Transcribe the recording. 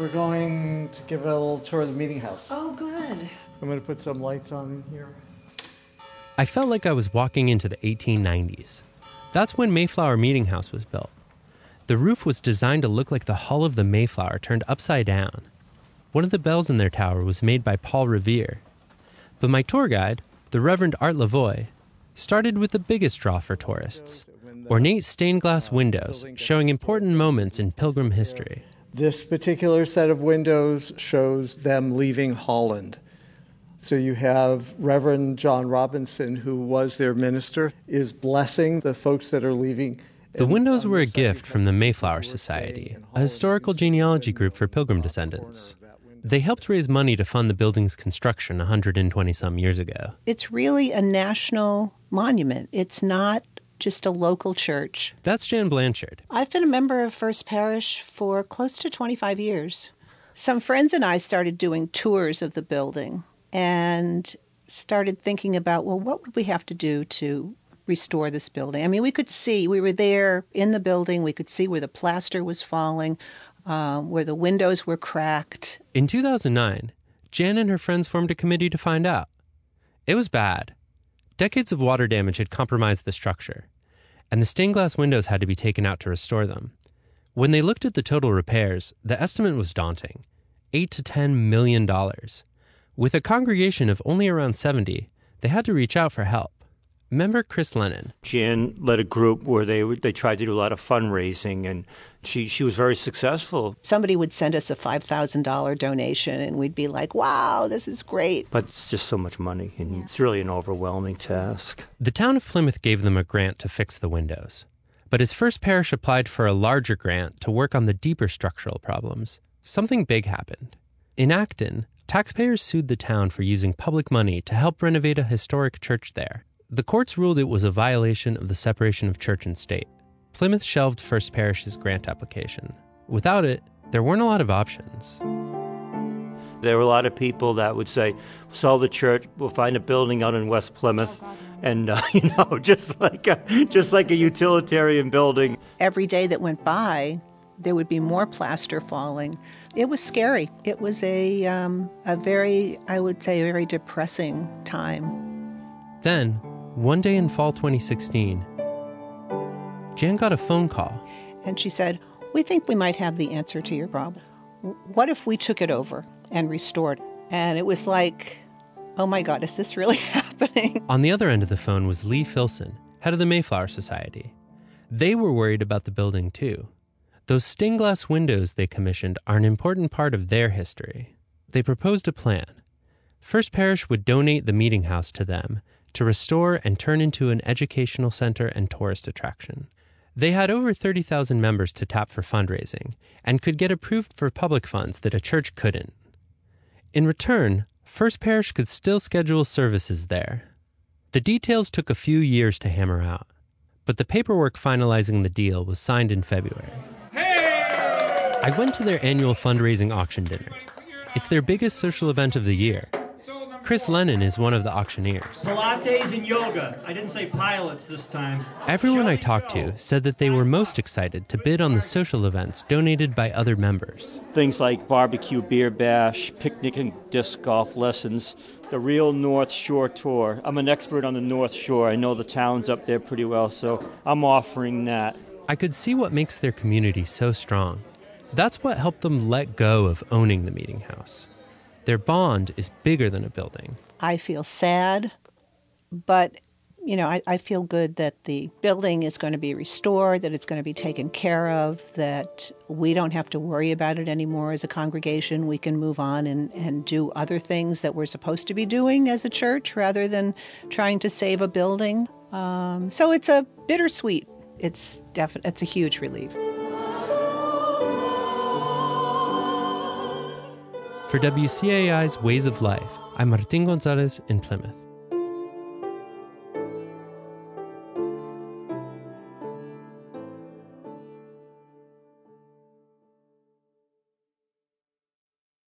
We're going to give a little tour of the meeting house. Oh, good. I'm going to put some lights on in here. I felt like I was walking into the 1890s. That's when Mayflower Meeting House was built. The roof was designed to look like the hull of the Mayflower turned upside down. One of the bells in their tower was made by Paul Revere. But my tour guide, the Reverend Art Lavoie, started with the biggest draw for tourists, ornate stained glass windows showing important moments in Pilgrim history. This particular set of windows shows them leaving Holland. So you have Reverend John Robinson, who was their minister, is blessing the folks that are leaving. The windows were a gift from the Mayflower Society, a historical genealogy group for Pilgrim descendants. They helped raise money to fund the building's construction 120-some years ago. It's really a national monument. It's not just a local church. That's Jan Blanchard. I've been a member of First Parish for close to 25 years. Some friends and I started doing tours of the building and started thinking about, well, what would we have to do to restore this building? I mean, we were there in the building, we could see where the plaster was falling, where the windows were cracked. In 2009, Jan and her friends formed a committee to find out. It was bad. Decades of water damage had compromised the structure, and the stained glass windows had to be taken out to restore them. When they looked at the total repairs, the estimate was daunting, $8 to $10 million. With a congregation of only around 70, they had to reach out for help. Member Chris Lennon. Jan led a group where they tried to do a lot of fundraising, and she was very successful. Somebody would send us a $5,000 donation, and we'd be like, wow, this is great. But it's just so much money, and it's really an overwhelming task. The town of Plymouth gave them a grant to fix the windows. But as First Parish applied for a larger grant to work on the deeper structural problems, something big happened. In Acton, taxpayers sued the town for using public money to help renovate a historic church there. The courts ruled it was a violation of the separation of church and state. Plymouth shelved First Parish's grant application. Without it, there weren't a lot of options. There were a lot of people that would say, sell the church, we'll find a building out in West Plymouth, and, just like a utilitarian building. Every day that went by, there would be more plaster falling. It was scary. It was a very depressing time. Then, one day in fall 2016, Jan got a phone call. And she said, we think we might have the answer to your problem. What if we took it over and restored it? And it was like, oh my God, is this really happening? On the other end of the phone was Lee Filson, head of the Mayflower Society. They were worried about the building too. Those stained glass windows they commissioned are an important part of their history. They proposed a plan. First Parish would donate the meeting house to them to restore and turn into an educational center and tourist attraction. They had over 30,000 members to tap for fundraising and could get approved for public funds that a church couldn't. In return, First Parish could still schedule services there. The details took a few years to hammer out, but the paperwork finalizing the deal was signed in February. Hey! I went to their annual fundraising auction dinner. It's their biggest social event of the year. Chris Lennon is one of the auctioneers. Pilates and yoga. I didn't say pilots this time. Everyone I talked to said that they were most excited to bid on the social events donated by other members. Things like barbecue beer bash, picnic and disc golf lessons, the real North Shore tour. I'm an expert on the North Shore. I know the towns up there pretty well, so I'm offering that. I could see what makes their community so strong. That's what helped them let go of owning the meeting house. Their bond is bigger than a building. I feel sad, but, I feel good that the building is going to be restored, that it's going to be taken care of, that we don't have to worry about it anymore as a congregation. We can move on and do other things that we're supposed to be doing as a church rather than trying to save a building. So it's a bittersweet. It's a huge relief. For WCAI's Ways of Life, I'm Martin Gonzalez in Plymouth.